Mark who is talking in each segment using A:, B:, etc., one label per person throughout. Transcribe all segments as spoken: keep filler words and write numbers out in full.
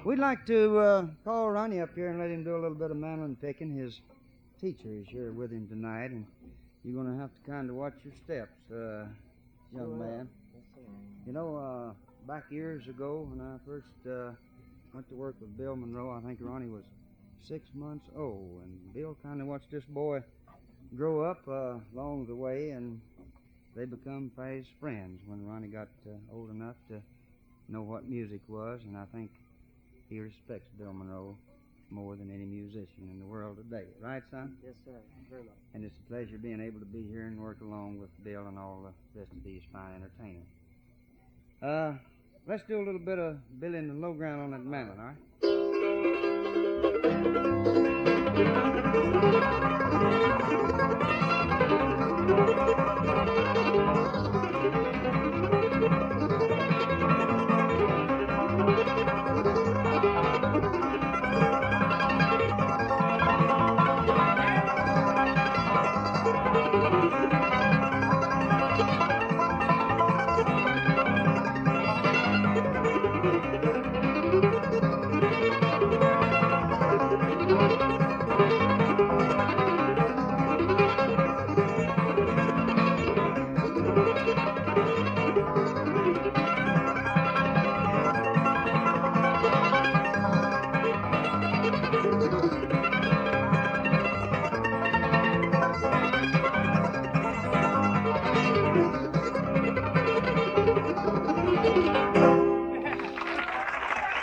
A: We'd like to uh, call Ronnie up here and let him do a little bit of mandolin picking. His teacher is here with him tonight, and you're going to have to kind of watch your steps, uh, young man. You know, uh, back years ago when I first uh, went to work with Bill Monroe, I think Ronnie was six months old, and Bill kind of watched this boy grow up uh, along the way, and they become fast friends when Ronnie got uh, old enough to know what music was, and I think he respects Bill Monroe more than any musician in the world today. Right, son?
B: Yes, sir. Very much.
A: And it's a pleasure being able to be here and work along with Bill and all the rest of these fine entertainers. Uh, let's do a little bit of Billy in the Low Ground on that mandolin, all right?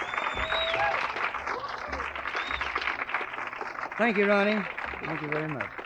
A: Thank you, Ronnie. Thank you very much.